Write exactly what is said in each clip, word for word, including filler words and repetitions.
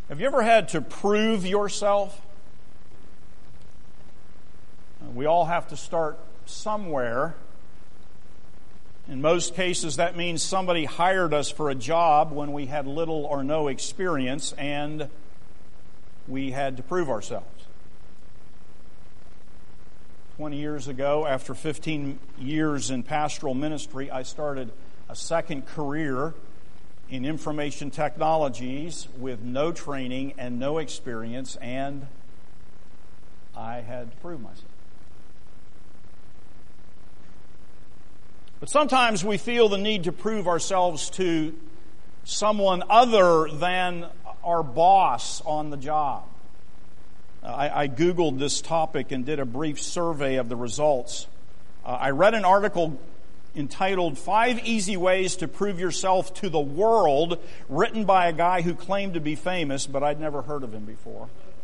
Have you ever had to prove yourself? We all have to start somewhere. In most cases, that means somebody hired us for a job when we had little or no experience and we had to prove ourselves. Twenty years ago, after fifteen years in pastoral ministry, I started a second career in information technologies with no training and no experience, and I had to prove myself. But sometimes we feel the need to prove ourselves to someone other than our boss on the job. I, I Googled this topic and did a brief survey of the results. Uh, I read an article entitled Five Easy Ways to Prove Yourself to the World, written by a guy who claimed to be famous, but I'd never heard of him before.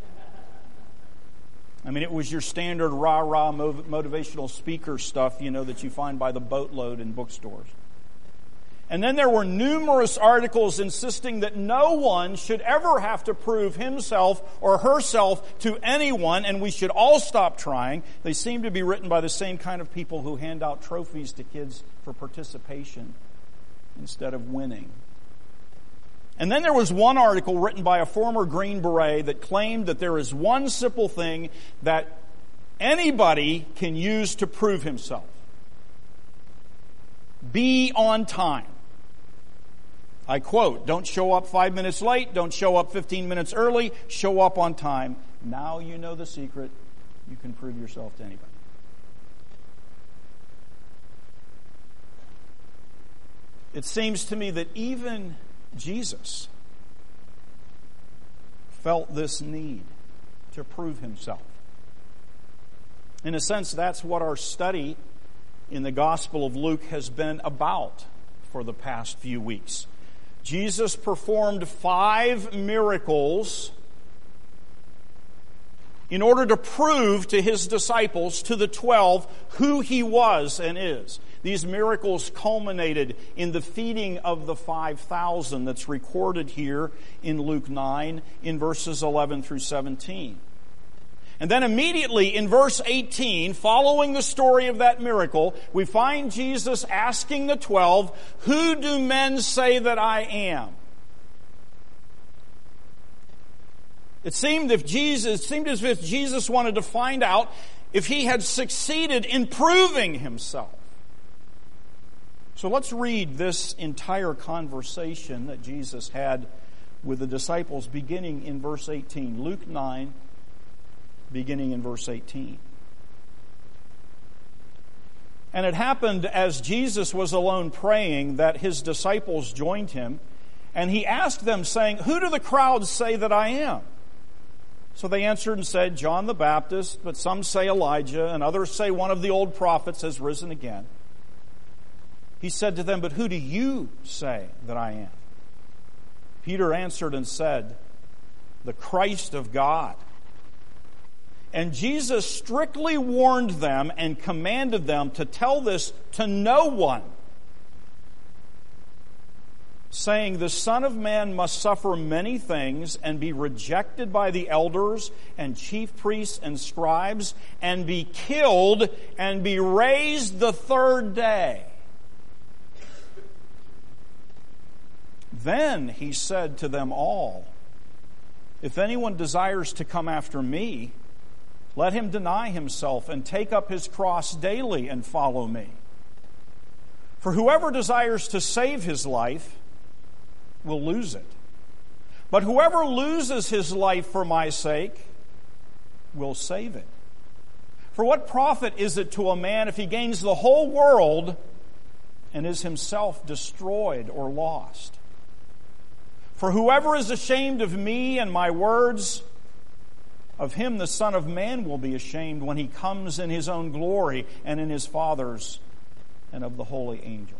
I mean, it was your standard rah-rah motivational speaker stuff, you know, that you find by the boatload in bookstores. And then there were numerous articles insisting that no one should ever have to prove himself or herself to anyone, and we should all stop trying. They seem to be written by the same kind of people who hand out trophies to kids for participation instead of winning. And then there was one article written by a former Green Beret that claimed that there is one simple thing that anybody can use to prove himself. Be on time. I quote, don't show up five minutes late, don't show up fifteen minutes early, show up on time. Now you know the secret. You can prove yourself to anybody. It seems to me that even Jesus felt this need to prove himself. In a sense, that's what our study in the Gospel of Luke has been about for the past few weeks. Jesus performed five miracles in order to prove to his disciples, to the twelve, who he was and is. These miracles culminated in the feeding of the five thousand that's recorded here in Luke nine in verses eleven through seventeen. And then immediately in verse eighteen, following the story of that miracle, we find Jesus asking the twelve, "Who do men say that I am?" It seemed if Jesus, it seemed as if Jesus wanted to find out if he had succeeded in proving himself. So let's read this entire conversation that Jesus had with the disciples beginning in verse eighteen. Luke nine, beginning in verse eighteen. And it happened as Jesus was alone praying that his disciples joined him, and he asked them, saying, "Who do the crowds say that I am?" So they answered and said, "John the Baptist, but some say Elijah, and others say one of the old prophets has risen again." He said to them, "But who do you say that I am?" Peter answered and said, "The Christ of God." And Jesus strictly warned them and commanded them to tell this to no one, saying, "The Son of Man must suffer many things and be rejected by the elders and chief priests and scribes and be killed and be raised the third day." Then he said to them all, "If anyone desires to come after me, let him deny himself and take up his cross daily and follow me. For whoever desires to save his life will lose it. But whoever loses his life for my sake will save it. For what profit is it to a man if he gains the whole world and is himself destroyed or lost? For whoever is ashamed of me and my words, of him the Son of Man will be ashamed when he comes in his own glory and in his Father's and of the holy angels."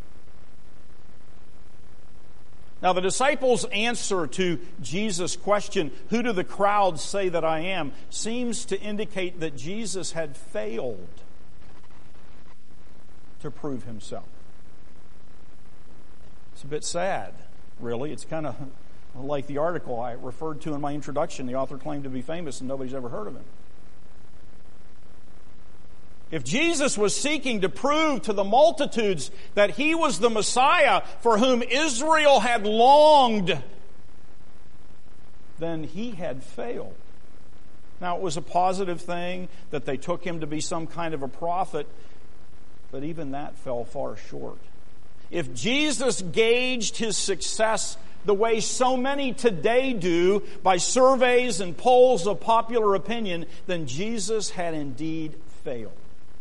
Now the disciples' answer to Jesus' question, "Who do the crowds say that I am?" seems to indicate that Jesus had failed to prove himself. It's a bit sad, really. It's kind of Like the article I referred to in my introduction, the author claimed to be famous and nobody's ever heard of him. If Jesus was seeking to prove to the multitudes that he was the Messiah for whom Israel had longed, then he had failed. Now, it was a positive thing that they took him to be some kind of a prophet, but even that fell far short. If Jesus gauged his success the way so many today do, by surveys and polls of popular opinion, then Jesus had indeed failed.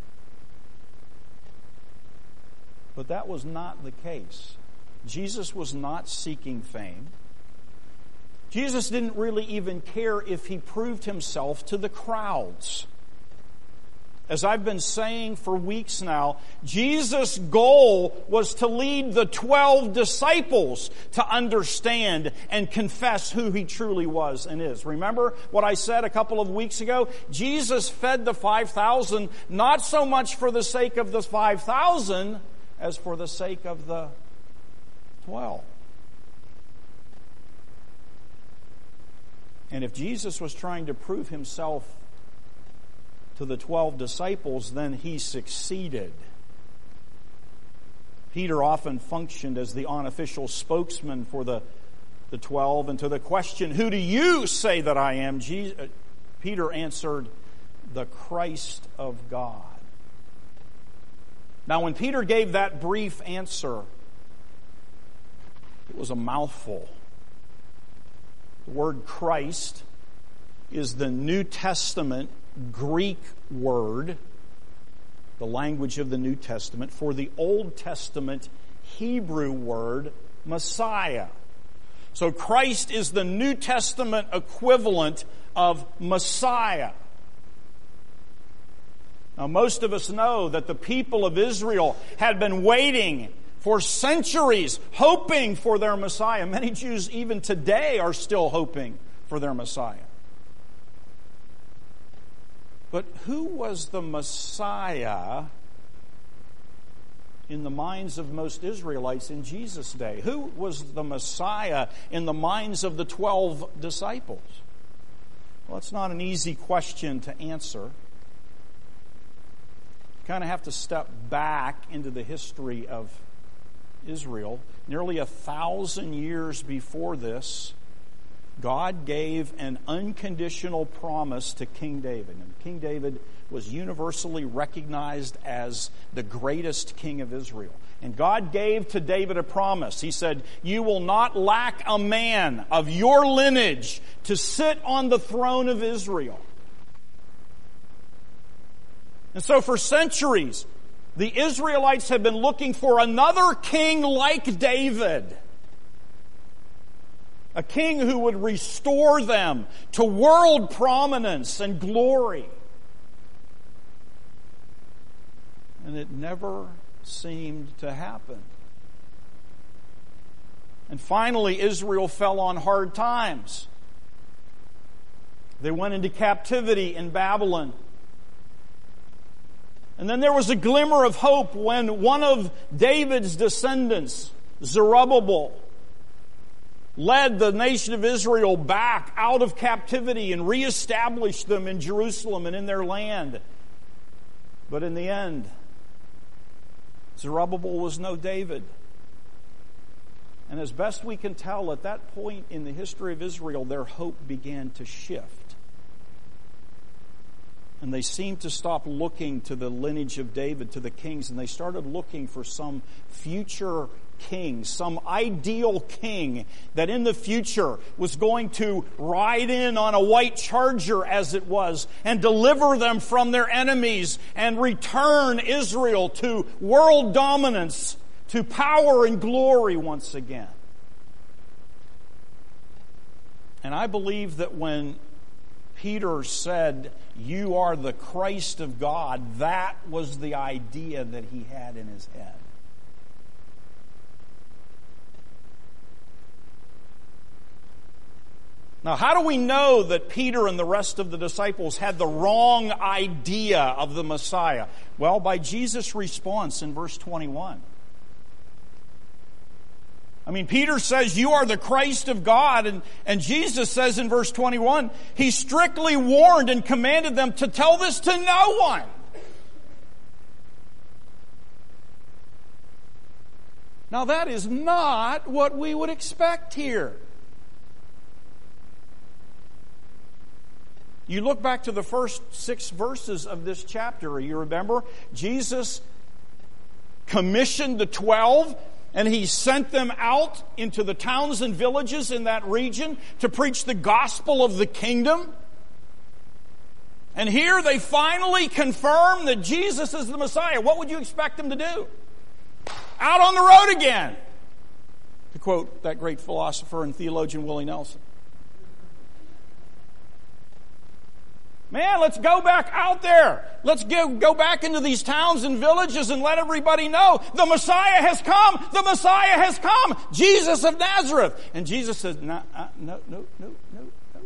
But that was not the case. Jesus was not seeking fame. Jesus didn't really even care if he proved himself to the crowds. As I've been saying for weeks now, Jesus' goal was to lead the twelve disciples to understand and confess who he truly was and is. Remember what I said a couple of weeks ago? Jesus fed the five thousand not so much for the sake of the five thousand as for the sake of the twelve. And if Jesus was trying to prove himself to the twelve disciples, then he succeeded. Peter often functioned as the unofficial spokesman for the, the twelve, and to the question, "Who do you say that I am?" Jesus, Peter answered, "The Christ of God." Now, when Peter gave that brief answer, it was a mouthful. The word Christ is the New Testament Greek word, the language of the New Testament, for the Old Testament Hebrew word Messiah. So Christ is the New Testament equivalent of Messiah. Now, most of us know that the people of Israel had been waiting for centuries, hoping for their Messiah. Many Jews even today are still hoping for their Messiah. But who was the Messiah in the minds of most Israelites in Jesus' day? Who was the Messiah in the minds of the twelve disciples? Well, it's not an easy question to answer. You kind of have to step back into the history of Israel. Nearly a thousand years before this, God gave an unconditional promise to King David. And King David was universally recognized as the greatest king of Israel. And God gave to David a promise. He said, "You will not lack a man of your lineage to sit on the throne of Israel." And so for centuries, the Israelites have been looking for another king like David. A king who would restore them to world prominence and glory. And it never seemed to happen. And finally, Israel fell on hard times. They went into captivity in Babylon. And then there was a glimmer of hope when one of David's descendants, Zerubbabel, led the nation of Israel back out of captivity and reestablished them in Jerusalem and in their land. But in the end, Zerubbabel was no David. And as best we can tell, at that point in the history of Israel, their hope began to shift. And they seemed to stop looking to the lineage of David, to the kings, and they started looking for some future king, some ideal king that in the future was going to ride in on a white charger, as it was, and deliver them from their enemies and return Israel to world dominance, to power and glory once again. And I believe that when Peter said, "You are the Christ of God," that was the idea that he had in his head. Now, how do we know that Peter and the rest of the disciples had the wrong idea of the Messiah? Well, by Jesus' response in verse twenty-one. I mean, Peter says, you are the Christ of God. And, and Jesus says in verse twenty-one, he strictly warned and commanded them to tell this to no one. Now, that is not what we would expect here. You look back to the first six verses of this chapter. You remember, Jesus commissioned the twelve, and he sent them out into the towns and villages in that region to preach the gospel of the kingdom. And here they finally confirm that Jesus is the Messiah. What would you expect them to do? Out on the road again, to quote that great philosopher and theologian Willie Nelson. Man, let's go back out there. Let's go, go back into these towns and villages and let everybody know the Messiah has come. The Messiah has come. Jesus of Nazareth. And Jesus says, no, uh, no, no, no, no, no.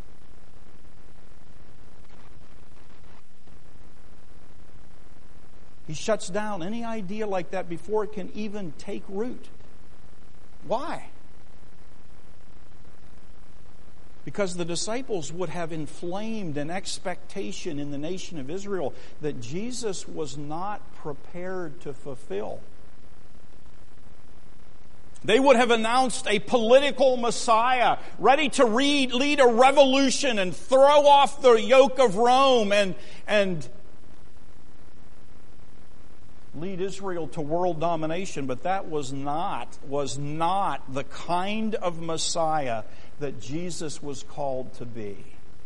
He shuts down any idea like that before it can even take root. Why? Because the disciples would have inflamed an expectation in the nation of Israel that Jesus was not prepared to fulfill. They would have announced a political Messiah ready to read, lead a revolution and throw off the yoke of Rome and, and lead Israel to world domination. But that was not, was not the kind of Messiah that Jesus was called to be.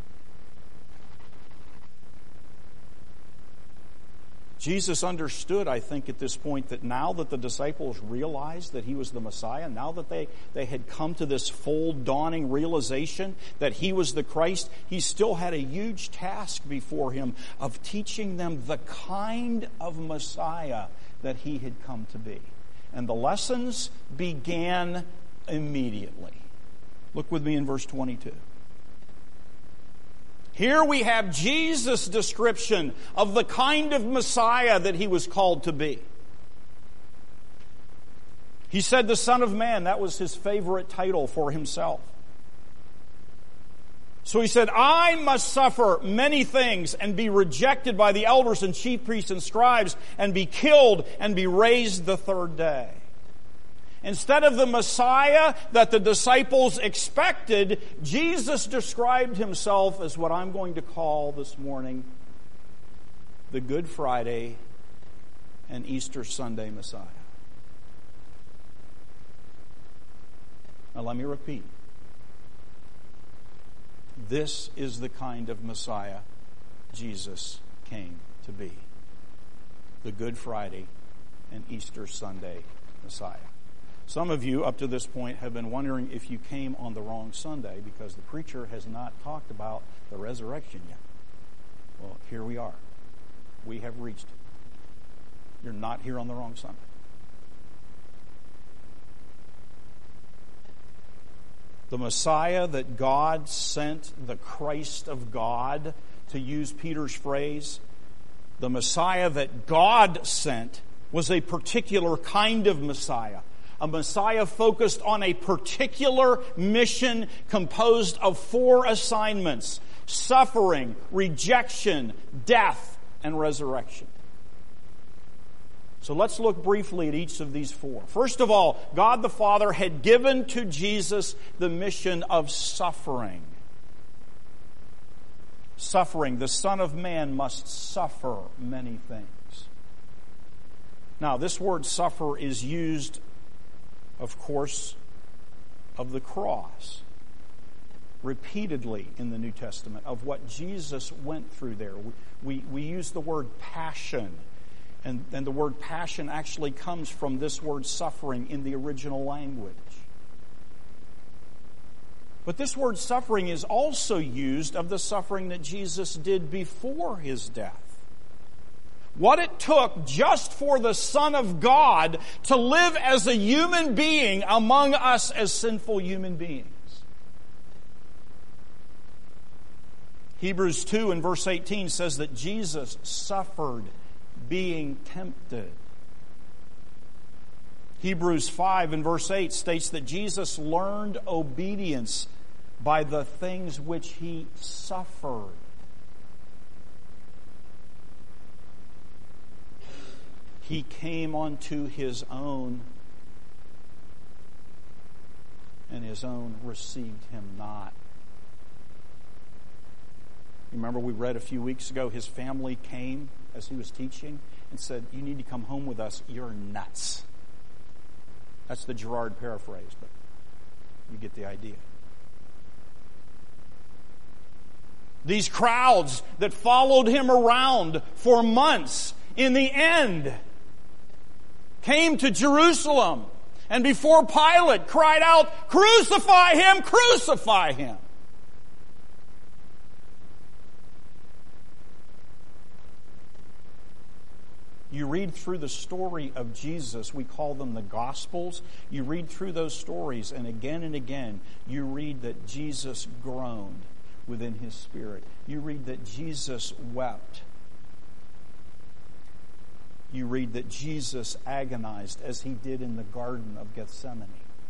Jesus understood, I think, at this point that now that the disciples realized that he was the Messiah, now that they, they had come to this full dawning realization that he was the Christ, he still had a huge task before him of teaching them the kind of Messiah that he had come to be. And the lessons began immediately. Look with me in verse twenty-two. Here we have Jesus' description of the kind of Messiah that he was called to be. He said the Son of Man, that was his favorite title for himself. So he said, I must suffer many things and be rejected by the elders and chief priests and scribes and be killed and be raised the third day. Instead of the Messiah that the disciples expected, Jesus described himself as what I'm going to call this morning the Good Friday and Easter Sunday Messiah. Now let me repeat. This is the kind of Messiah Jesus came to be. The Good Friday and Easter Sunday Messiah. Some of you, up to this point, have been wondering if you came on the wrong Sunday because the preacher has not talked about the resurrection yet. Well, here we are. We have reached it. You're not here on the wrong Sunday. The Messiah that God sent, the Christ of God, to use Peter's phrase, the Messiah that God sent was a particular kind of Messiah. A Messiah focused on a particular mission composed of four assignments: suffering, rejection, death, and resurrection. So let's look briefly at each of these four. First of all, God the Father had given to Jesus the mission of suffering. Suffering. The Son of Man must suffer many things. Now, this word suffer is used, of course, of the cross repeatedly in the New Testament, of what Jesus went through there. We, we, we use the word passion, and, and the word passion actually comes from this word suffering in the original language. But this word suffering is also used of the suffering that Jesus did before his death. What it took just for the Son of God to live as a human being among us as sinful human beings. Hebrews two and verse eighteen says that Jesus suffered being tempted. Hebrews five and verse eight states that Jesus learned obedience by the things which he suffered. He came unto his own, and his own received him not. Remember, we read a few weeks ago, his family came as he was teaching and said, "You need to come home with us. You're nuts." That's the Gerard paraphrase, but you get the idea. These crowds that followed him around for months, in the end, came to Jerusalem, and before Pilate cried out, "Crucify him! Crucify him!" You read through the story of Jesus, we call them the Gospels. You read through those stories, and again and again, you read that Jesus groaned within his spirit. You read that Jesus wept. You read that Jesus agonized as he did in the Garden of Gethsemane.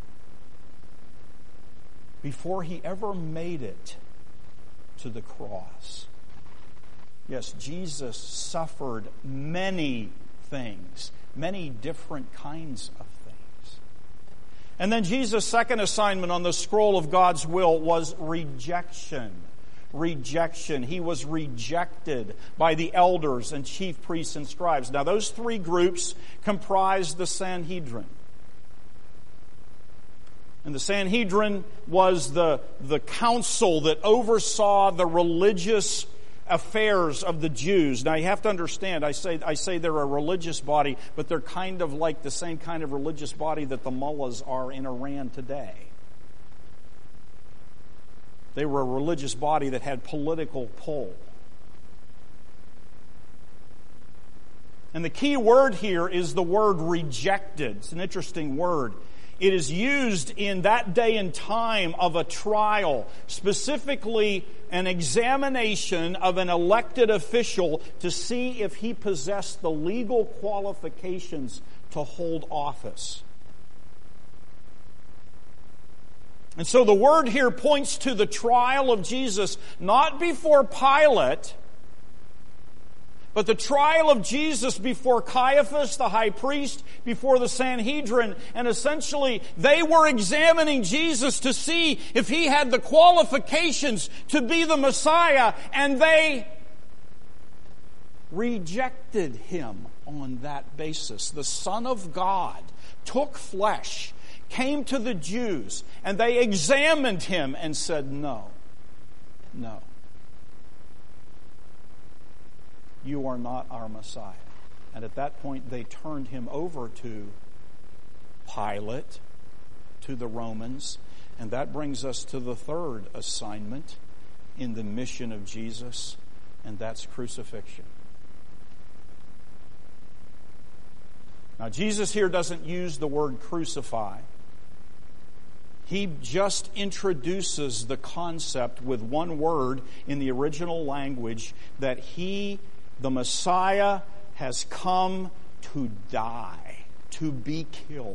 Before he ever made it to the cross. Yes, Jesus suffered many things, many different kinds of things. And then Jesus' second assignment on the scroll of God's will was rejection. Rejection. He was rejected by the elders and chief priests and scribes. Now, those three groups comprised the Sanhedrin. And the Sanhedrin was the, the council that oversaw the religious affairs of the Jews. Now you have to understand, I say I say they're a religious body, but they're kind of like the same kind of religious body that the mullahs are in Iran today. They were a religious body that had political pull. And the key word here is the word rejected. It's an interesting word. It is used in that day and time of a trial, specifically an examination of an elected official to see if he possessed the legal qualifications to hold office. And so the word here points to the trial of Jesus, not before Pilate, but the trial of Jesus before Caiaphas, the high priest, before the Sanhedrin. And essentially, they were examining Jesus to see if he had the qualifications to be the Messiah, and they rejected him on that basis. The Son of God took flesh, came to the Jews, and they examined him and said, no, no. You are not our Messiah. And at that point, they turned him over to Pilate, to the Romans. And that brings us to the third assignment in the mission of Jesus, and that's crucifixion. Now, Jesus here doesn't use the word crucify. He just introduces the concept with one word in the original language that he, the Messiah, has come to die, to be killed.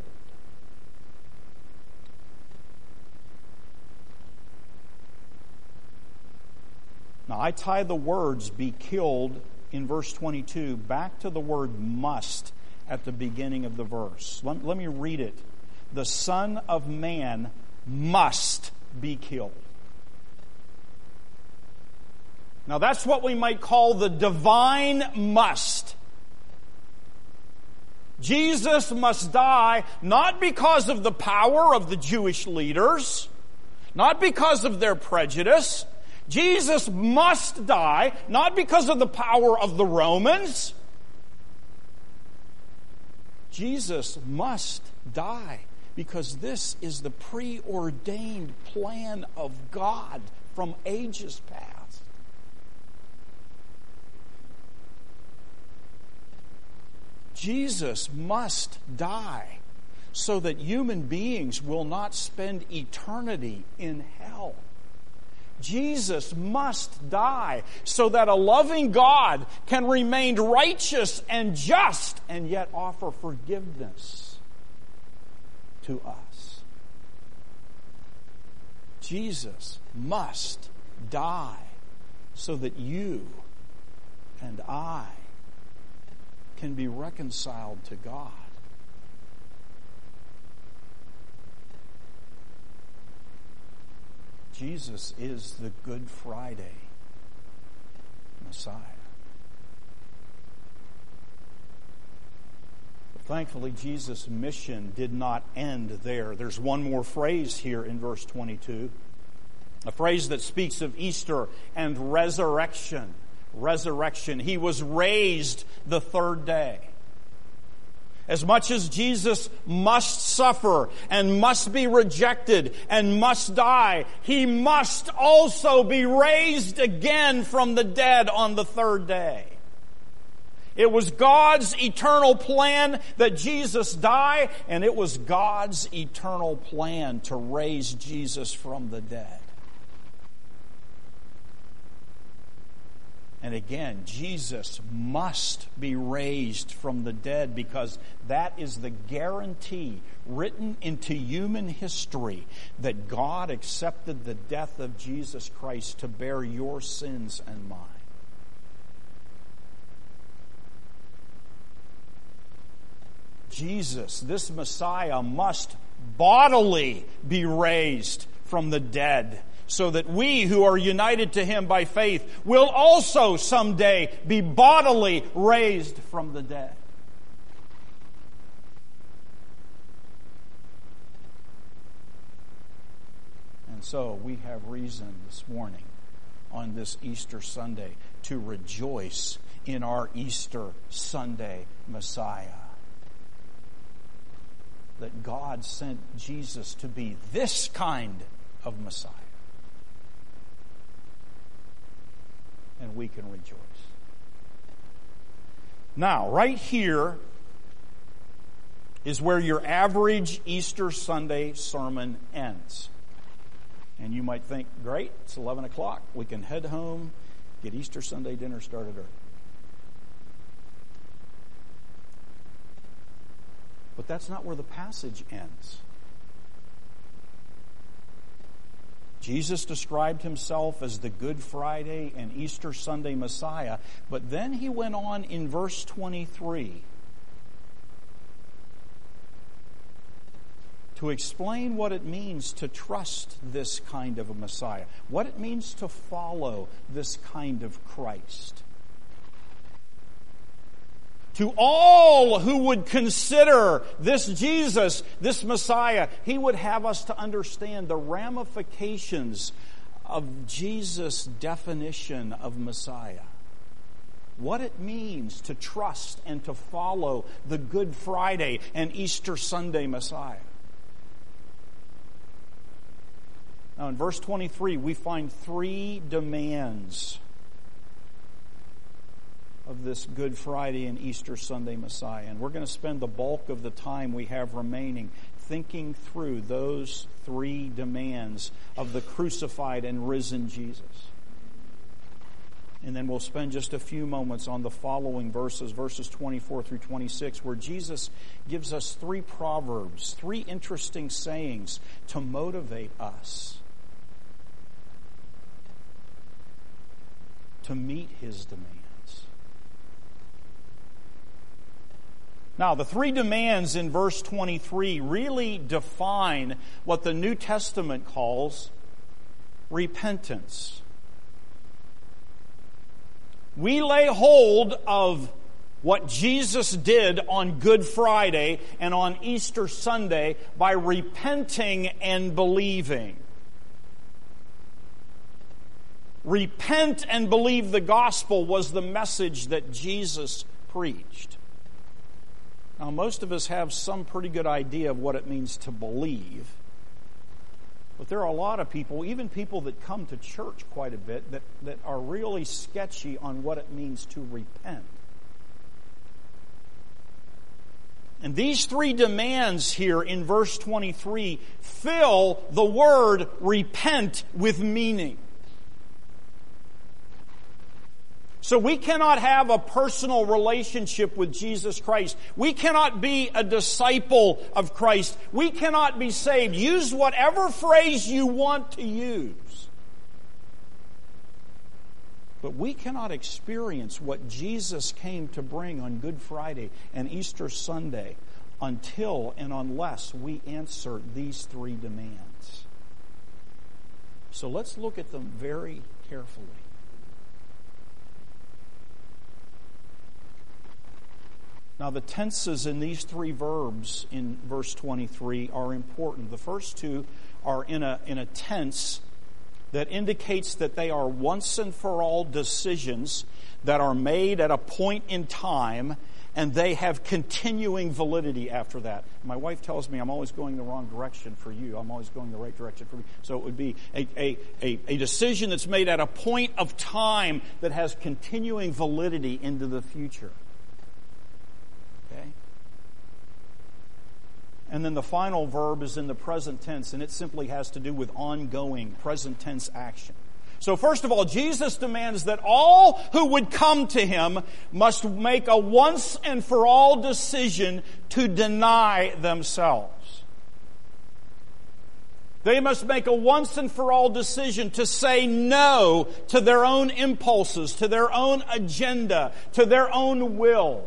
Now, I tie the words "be killed" in verse twenty-two back to the word "must" at the beginning of the verse. Let, let me read it. The Son of Man must be killed. Now that's what we might call the divine must. Jesus must die not because of the power of the Jewish leaders, not because of their prejudice. Jesus must die not because of the power of the Romans. Jesus must die because this is the preordained plan of God from ages past. Jesus must die so that human beings will not spend eternity in hell. Jesus must die so that a loving God can remain righteous and just and yet offer forgiveness to us. Jesus must die so that you and I can be reconciled to God. Jesus is the Good Friday Messiah. But thankfully, Jesus' mission did not end there. There's one more phrase here in verse twenty-two, a phrase that speaks of Easter and resurrection. Resurrection. He was raised the third day. As much as Jesus must suffer and must be rejected and must die, He must also be raised again from the dead on the third day. It was God's eternal plan that Jesus die, and it was God's eternal plan to raise Jesus from the dead. And again, Jesus must be raised from the dead because that is the guarantee written into human history that God accepted the death of Jesus Christ to bear your sins and mine. Jesus, this Messiah, must bodily be raised from the dead, so that we who are united to Him by faith will also someday be bodily raised from the dead. And so we have reason this morning on this Easter Sunday to rejoice in our Easter Sunday Messiah. That God sent Jesus to be this kind of Messiah. And we can rejoice. Now, right here is where your average Easter Sunday sermon ends. And you might think, great, it's eleven o'clock. We can head home, get Easter Sunday dinner started early. But that's not where the passage ends. Jesus described Himself as the Good Friday and Easter Sunday Messiah, but then He went on in verse twenty-three to explain what it means to trust this kind of a Messiah, what it means to follow this kind of Christ. To all who would consider this Jesus, this Messiah, He would have us to understand the ramifications of Jesus' definition of Messiah. What it means to trust and to follow the Good Friday and Easter Sunday Messiah. Now in verse twenty-three, we find three demands of this Good Friday and Easter Sunday Messiah. And we're going to spend the bulk of the time we have remaining thinking through those three demands of the crucified and risen Jesus. And then we'll spend just a few moments on the following verses, verses twenty-four through twenty-six, where Jesus gives us three proverbs, three interesting sayings to motivate us to meet His demands. Now, the three demands in verse twenty-three really define what the New Testament calls repentance. We lay hold of what Jesus did on Good Friday and on Easter Sunday by repenting and believing. Repent and believe the gospel was the message that Jesus preached. Now, most of us have some pretty good idea of what it means to believe. But there are a lot of people, even people that come to church quite a bit, that, that are really sketchy on what it means to repent. And these three demands here in verse twenty-three fill the word repent with meaning. So we cannot have a personal relationship with Jesus Christ. We cannot be a disciple of Christ. We cannot be saved. Use whatever phrase you want to use. But we cannot experience what Jesus came to bring on Good Friday and Easter Sunday until and unless we answer these three demands. So let's look at them very carefully. Now, the tenses in these three verbs in verse twenty-three are important. The first two are in a, in a tense that indicates that they are once and for all decisions that are made at a point in time, and they have continuing validity after that. My wife tells me I'm always going the wrong direction for you. I'm always going the right direction for me. So it would be a, a, a, a decision that's made at a point of time that has continuing validity into the future. Okay? And then the final verb is in the present tense, and it simply has to do with ongoing present tense action. So first of all, Jesus demands that all who would come to Him must make a once and for all decision to deny themselves. They must make a once and for all decision to say no to their own impulses, to their own agenda, to their own will.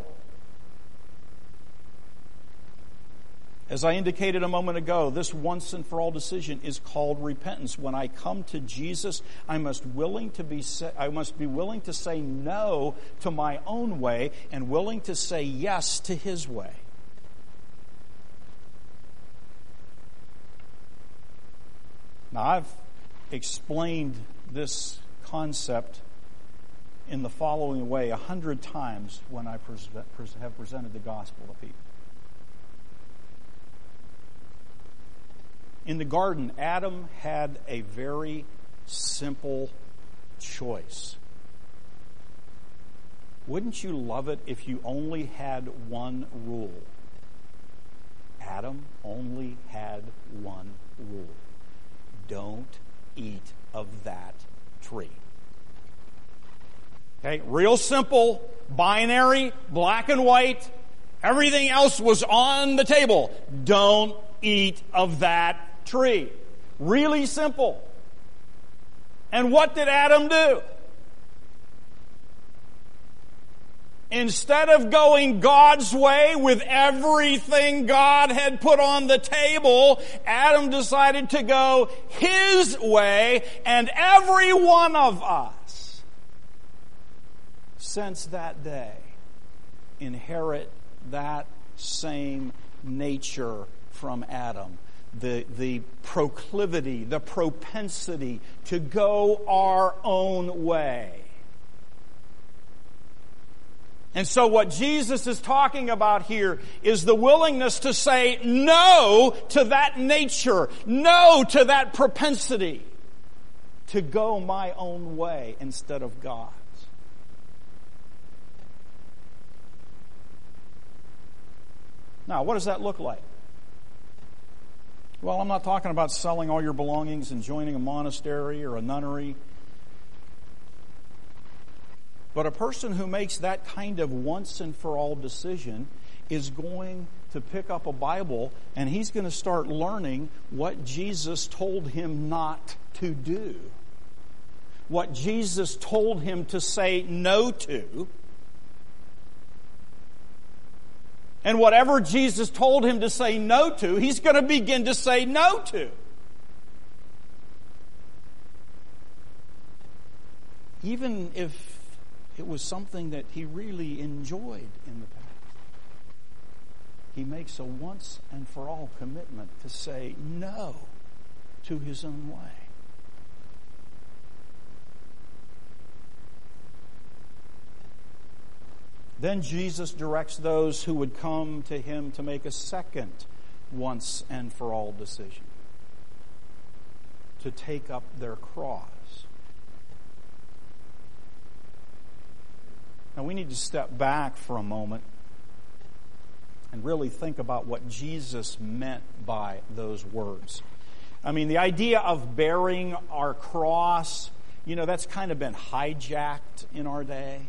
As I indicated a moment ago, this once and for all decision is called repentance. When I come to Jesus, I must willing to be I must be willing to say no to my own way and willing to say yes to His way. Now, I've explained this concept in the following way a hundred times when I pres- pres- have presented the gospel to people. In the garden, Adam had a very simple choice. Wouldn't you love it if you only had one rule? Adam only had one rule. Don't eat of that tree. Okay, real simple, binary, black and white. Everything else was on the table. Don't eat of that tree. Really simple. And what did Adam do? Instead of going God's way with everything God had put on the table, Adam decided to go his way, and every one of us, since that day, inherit that same nature from Adam. The, the proclivity, the propensity to go our own way. And so what Jesus is talking about here is the willingness to say no to that nature, no to that propensity, to go my own way instead of God's. Now, what does that look like? Well, I'm not talking about selling all your belongings and joining a monastery or a nunnery. But a person who makes that kind of once and for all decision is going to pick up a Bible and he's going to start learning what Jesus told him not to do. What Jesus told him to say no to. And whatever Jesus told him to say no to, he's going to begin to say no to. Even if it was something that he really enjoyed in the past. He makes a once and for all commitment to say no to his own way. Then Jesus directs those who would come to him to make a second once and for all decision. To take up their cross. Now we need to step back for a moment and really think about what Jesus meant by those words. I mean, the idea of bearing our cross you know, that's kind of been hijacked in our day.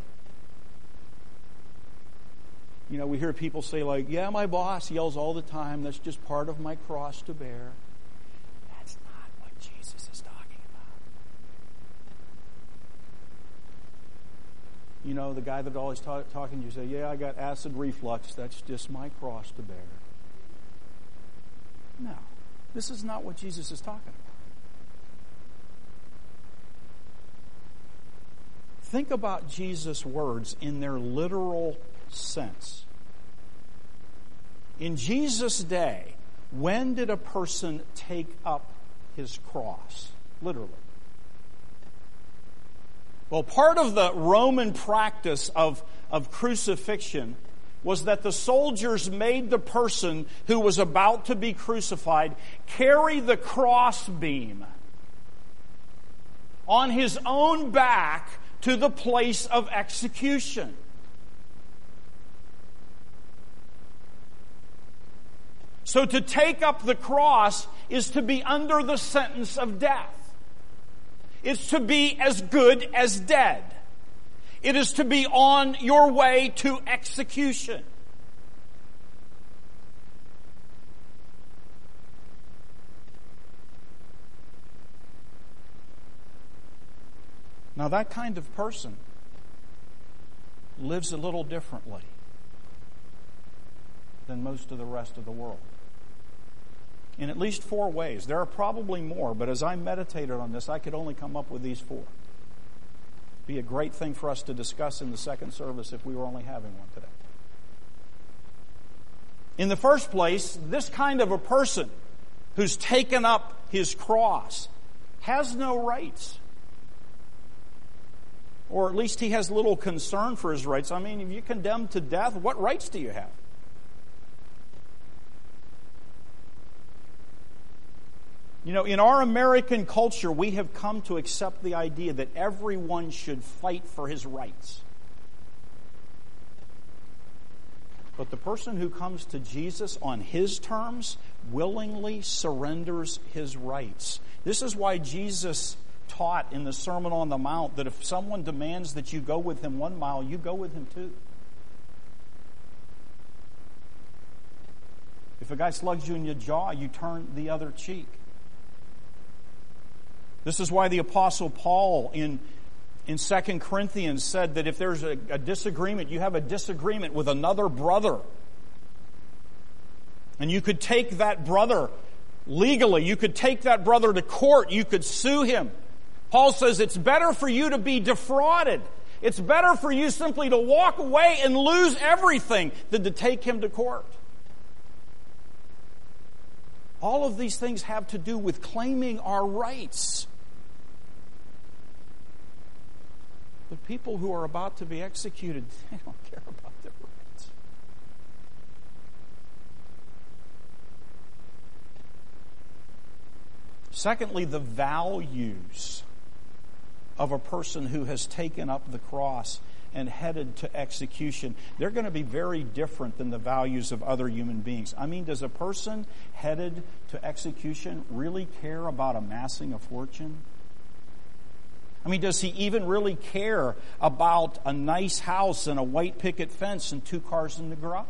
You know, we hear people say like, yeah, my boss yells all the time. That's just part of my cross to bear. That's not what Jesus is talking about. You know, the guy that always ta- talking to you say, yeah, I got acid reflux. That's just my cross to bear. No, this is not what Jesus is talking about. Think about Jesus' words in their literal sense. In Jesus' day, when did a person take up his cross? Literally. Well, part of the Roman practice of, of crucifixion was that the soldiers made the person who was about to be crucified carry the crossbeam on his own back to the place of execution. So to take up the cross is to be under the sentence of death. It's to be as good as dead. It is to be on your way to execution. Now that kind of person lives a little differently than most of the rest of the world. In at least four ways. There are probably more, but as I meditated on this, I could only come up with these four. Be a great thing for us to discuss in the second service if we were only having one today. In the first place, this kind of a person who's taken up his cross has no rights. Or at least he has little concern for his rights. I mean, if you're condemned to death, what rights do you have? You know, in our American culture, we have come to accept the idea that everyone should fight for his rights. But the person who comes to Jesus on his terms willingly surrenders his rights. This is why Jesus taught in the Sermon on the Mount that if someone demands that you go with him one mile, you go with him two. If a guy slugs you in your jaw, you turn the other cheek. This is why the Apostle Paul in, in Second Corinthians said that if there's a, a disagreement, you have a disagreement with another brother. And you could take that brother legally. You could take that brother to court. You could sue him. Paul says it's better for you to be defrauded. It's better for you simply to walk away and lose everything than to take him to court. All of these things have to do with claiming our rights. The people who are about to be executed, they don't care about their rights. Secondly, the values of a person who has taken up the cross and headed to execution, they're going to be very different than the values of other human beings. I mean, does a person headed to execution really care about amassing a fortune? I mean, does he even really care about a nice house and a white picket fence and two cars in the garage?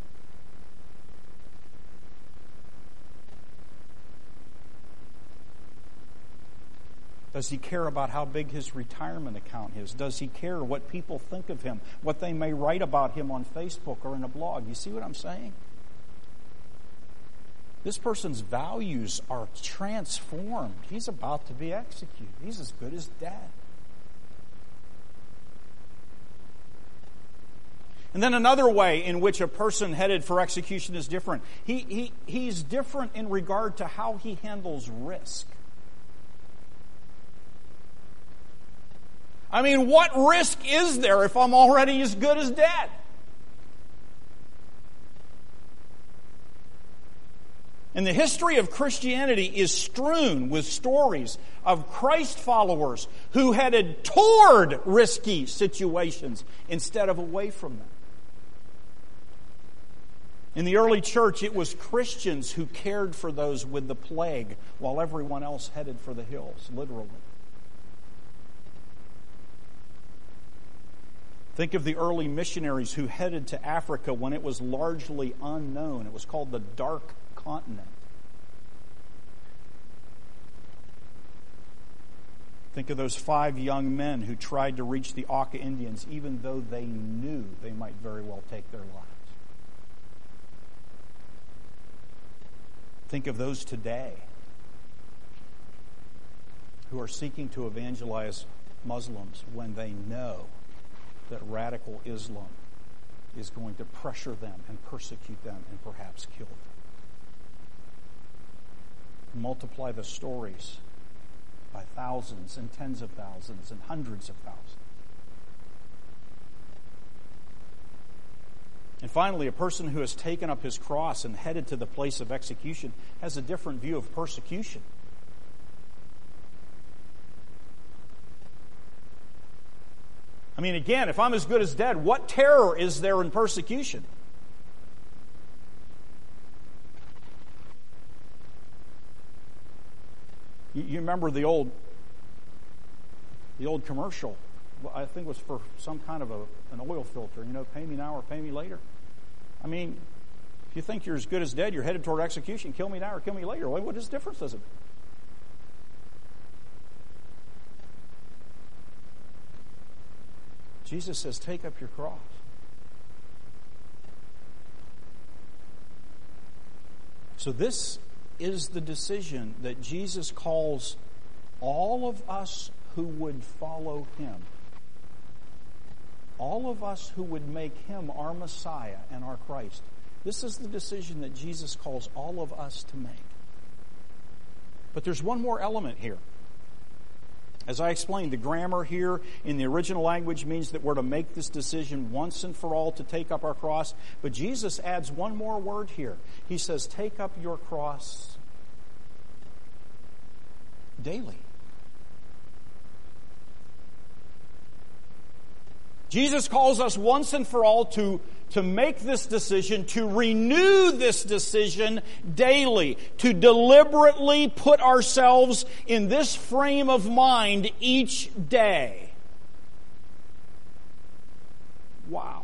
Does he care about how big his retirement account is? Does he care what people think of him, what they may write about him on Facebook or in a blog? You see what I'm saying? This person's values are transformed. He's about to be executed. He's as good as dead. And then another way in which a person headed for execution is different. He, he, he's different in regard to how he handles risk. I mean, what risk is there if I'm already as good as dead? And the history of Christianity is strewn with stories of Christ followers who headed toward risky situations instead of away from them. In the early church, it was Christians who cared for those with the plague while everyone else headed for the hills, literally. Think of the early missionaries who headed to Africa when it was largely unknown. It was called the Dark Continent. Think of those five young men who tried to reach the Auca Indians even though they knew they might very well take their lives. Think of those today who are seeking to evangelize Muslims when they know that radical Islam is going to pressure them and persecute them and perhaps kill them. Multiply the stories by thousands and tens of thousands and hundreds of thousands. And finally, a person who has taken up his cross and headed to the place of execution has a different view of persecution. I mean, again, if I'm as good as dead, what terror is there in persecution? You, you remember the old, the old commercial? I think it was for some kind of a, an oil filter. You know, pay me now or pay me later. I mean, if you think you're as good as dead, you're headed toward execution. Kill me now or kill me later. Well, what is difference does it make? Jesus says, take up your cross. So this is the decision that Jesus calls all of us who would follow Him. All of us who would make Him our Messiah and our Christ. This is the decision that Jesus calls all of us to make. But there's one more element here. As I explained, the grammar here in the original language means that we're to make this decision once and for all to take up our cross. But Jesus adds one more word here. He says, take up your cross daily. Jesus calls us once and for all to, to make this decision, to renew this decision daily, to deliberately put ourselves in this frame of mind each day. Wow.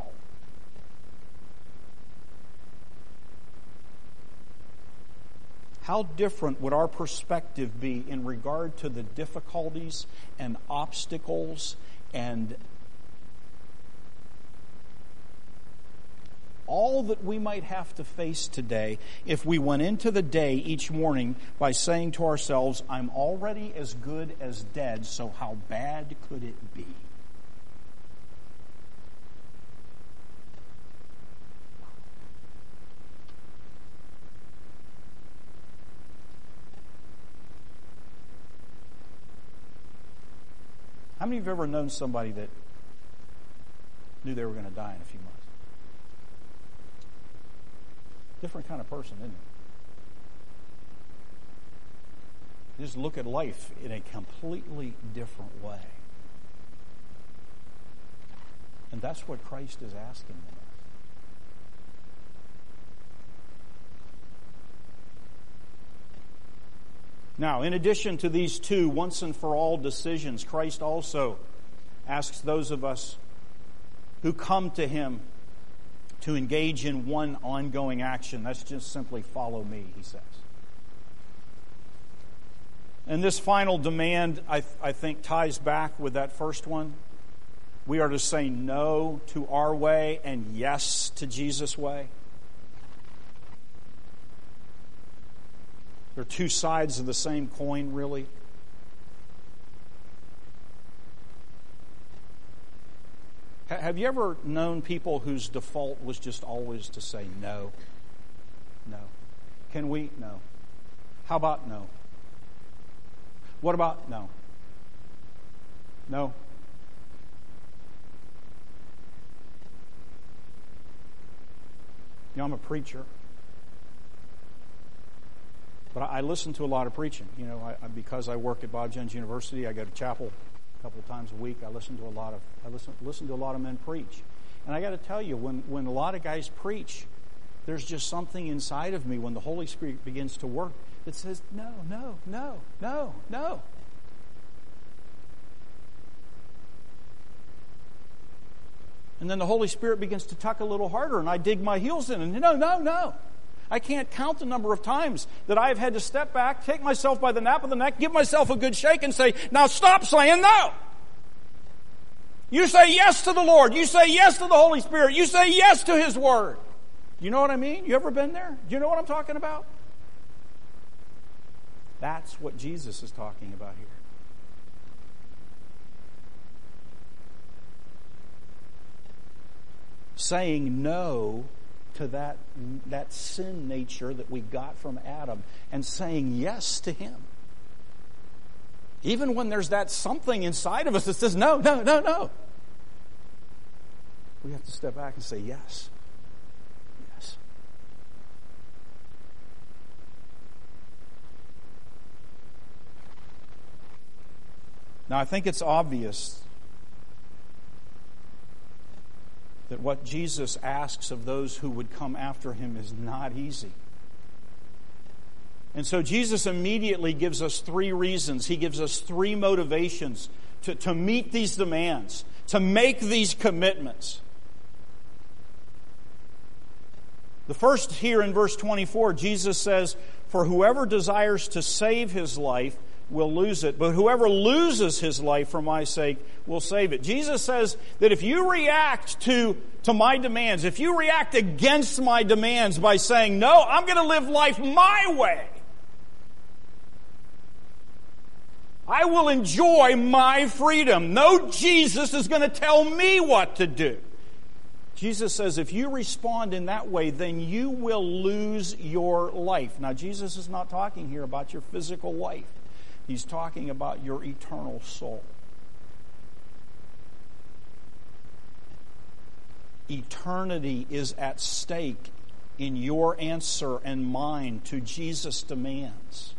How different would our perspective be in regard to the difficulties and obstacles and all that we might have to face today if we went into the day each morning by saying to ourselves, I'm already as good as dead, so how bad could it be? How many of you have ever known somebody that knew they were going to die in a few months? Different kind of person, isn't it? You just look at life in a completely different way. And that's what Christ is asking of us. Now, in addition to these two once and for all decisions, Christ also asks those of us who come to Him to engage in one ongoing action. That's just simply follow me, He says. And this final demand, I, I think, ties back with that first one. We are to say no to our way and yes to Jesus' way. They're two sides of the same coin, really. Have you ever known people whose default was just always to say no? No. Can we? No. How about no? What about no? No. You know, I'm a preacher. But I, I listen to a lot of preaching. You know, I, I, because I work at Bob Jones University, I go to chapel a couple of times a week. I listen to a lot of I listen listen to a lot of men preach, and I got to tell you, when when a lot of guys preach, there's just something inside of me when the Holy Spirit begins to work that says no, no, no, no, no. And then the Holy Spirit begins to tuck a little harder, and I dig my heels in. And no, no, no. I can't count the number of times that I have had to step back, take myself by the nape of the neck, give myself a good shake, and say, now stop saying no. You say yes to the Lord. You say yes to the Holy Spirit. You say yes to His Word. You know what I mean? You ever been there? Do you know what I'm talking about? That's what Jesus is talking about here. Saying no to that, that sin nature that we got from Adam and saying yes to Him. Even when there's that something inside of us that says no, no, no, no. We have to step back and say yes. Yes. Now, I think it's obvious that what Jesus asks of those who would come after Him is not easy. And so Jesus immediately gives us three reasons. He gives us three motivations to, to meet these demands, to make these commitments. The first here in verse twenty-four, Jesus says, "For whoever desires to save his life will lose it, but whoever loses his life for my sake will save it." Jesus says that if you react to, to my demands, if you react against my demands by saying, no, I'm going to live life my way, I will enjoy my freedom. No Jesus is going to tell me what to do. Jesus says if you respond in that way, then you will lose your life. Now, Jesus is not talking here about your physical life. He's talking about your eternal soul. Eternity is at stake in your answer and mine to Jesus' demands.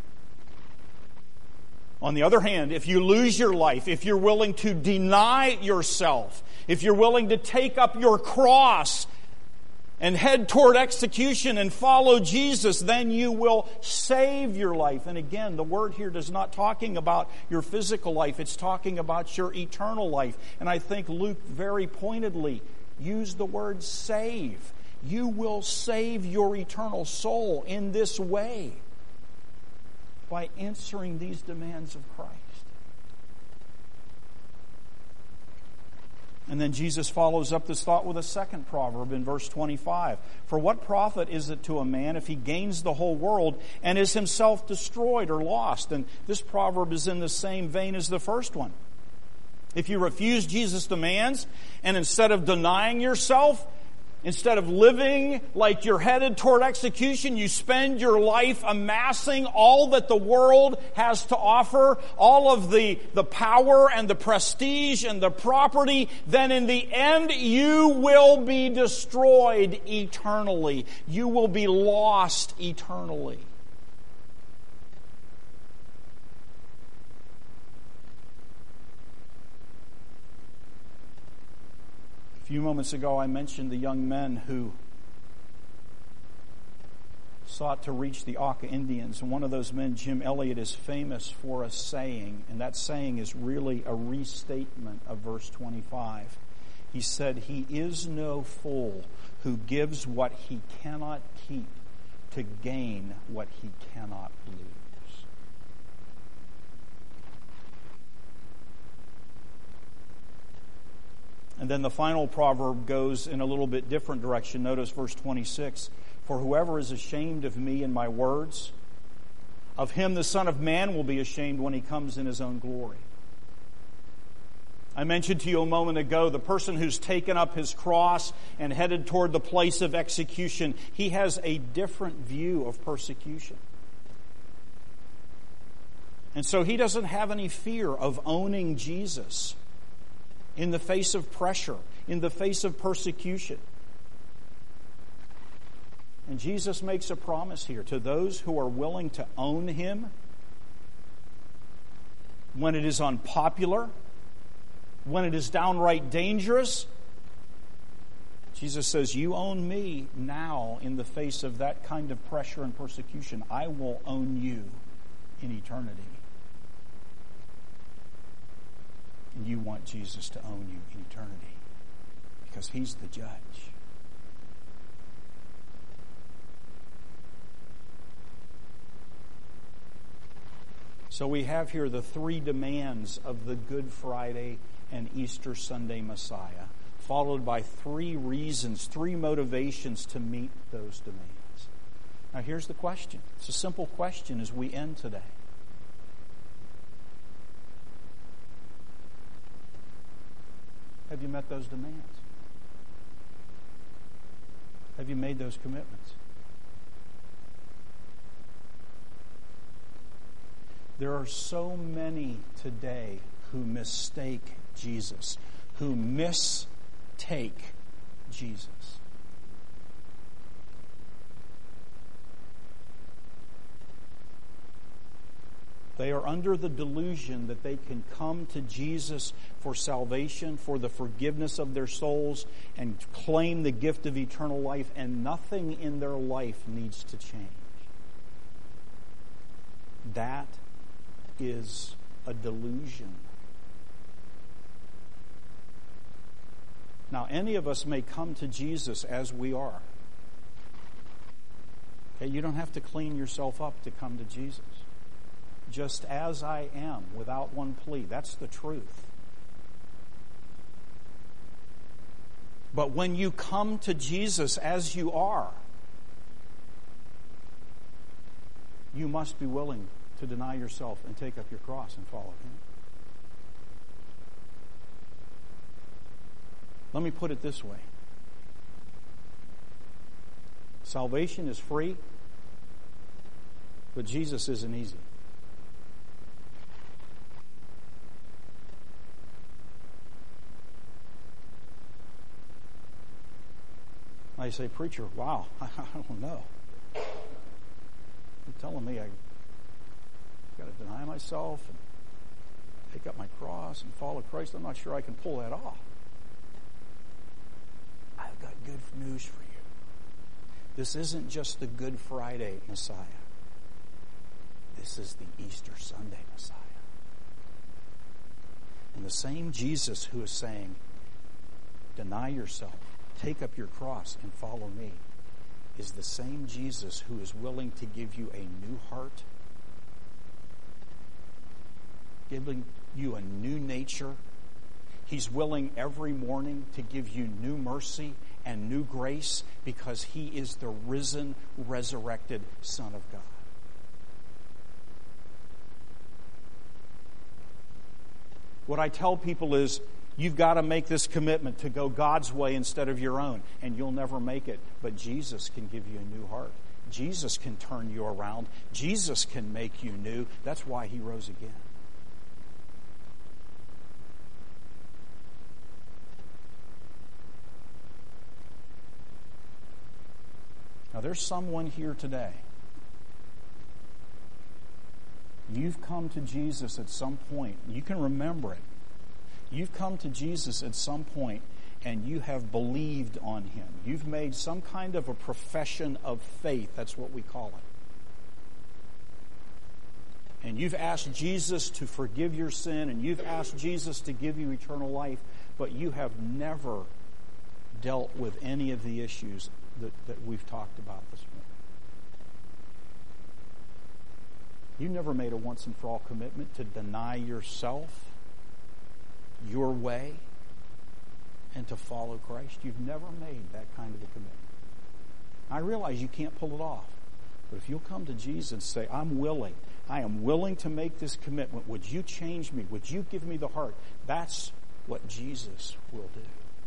On the other hand, if you lose your life, if you're willing to deny yourself, if you're willing to take up your cross and head toward execution and follow Jesus, then you will save your life. And again, the word here is not talking about your physical life. It's talking about your eternal life. And I think Luke very pointedly used the word save. You will save your eternal soul in this way by answering these demands of Christ. And then Jesus follows up this thought with a second proverb in verse twenty-five. "For what profit is it to a man if he gains the whole world and is himself destroyed or lost?" And this proverb is in the same vein as the first one. If you refuse Jesus' demands and instead of denying yourself, instead of living like you're headed toward execution, you spend your life amassing all that the world has to offer, all of the, the power and the prestige and the property, then in the end you will be destroyed eternally. You will be lost eternally. A few moments ago, I mentioned the young men who sought to reach the Auca Indians. And one of those men, Jim Elliot, is famous for a saying, and that saying is really a restatement of verse twenty-five. He said, "He is no fool who gives what he cannot keep to gain what he cannot lose." And then the final proverb goes in a little bit different direction. Notice verse twenty-six. "For whoever is ashamed of me and my words, of him the Son of Man will be ashamed when he comes in his own glory." I mentioned to you a moment ago, the person who's taken up his cross and headed toward the place of execution, he has a different view of persecution. And so he doesn't have any fear of owning Jesus in the face of pressure, in the face of persecution. And Jesus makes a promise here to those who are willing to own Him when it is unpopular, when it is downright dangerous. Jesus says, you own me now in the face of that kind of pressure and persecution. I will own you in eternity. And you want Jesus to own you in eternity. because He's the judge. So we have here the three demands of the Good Friday and Easter Sunday Messiah, followed by three reasons, three motivations to meet those demands. Now here's the question. It's a simple question as we end today. Have you met those demands? Have you made those commitments? There are so many today who mistake Jesus, who mistake Jesus. They are under the delusion that they can come to Jesus for salvation, for the forgiveness of their souls, and claim the gift of eternal life, and nothing in their life needs to change. That is a delusion. Now, any of us may come to Jesus as we are. Okay, you don't have to clean yourself up to come to Jesus. Just as I am, without one plea. That's the truth. But when you come to Jesus as you are, you must be willing to deny yourself and take up your cross and follow Him. Let me put it this way. Salvation is free, but Jesus isn't easy. I say, preacher, wow, I don't know. You're telling me I got to deny myself and take up my cross and follow Christ. I'm not sure I can pull that off. I've got good news for you. This isn't just the Good Friday Messiah. This is the Easter Sunday Messiah. And the same Jesus who is saying, deny yourself, take up your cross and follow me, is the same Jesus who is willing to give you a new heart, giving you a new nature. He's willing every morning to give you new mercy and new grace because He is the risen, resurrected Son of God. What I tell people is, you've got to make this commitment to go God's way instead of your own, and you'll never make it. But Jesus can give you a new heart. Jesus can turn you around. Jesus can make you new. That's why He rose again. Now, there's someone here today. You've come to Jesus at some point. You can remember it. You've come to Jesus at some point and you have believed on Him. You've made some kind of a profession of faith. That's what we call it. And you've asked Jesus to forgive your sin, and you've asked Jesus to give you eternal life, but you have never dealt with any of the issues that, that we've talked about this morning. You never made a once and for all commitment to deny yourself, your way, and to follow Christ. You've never made that kind of a commitment. I realize you can't pull it off, but if you'll come to Jesus and say, I'm willing, I am willing to make this commitment. Would you change me? Would you give me the heart? That's what Jesus will do.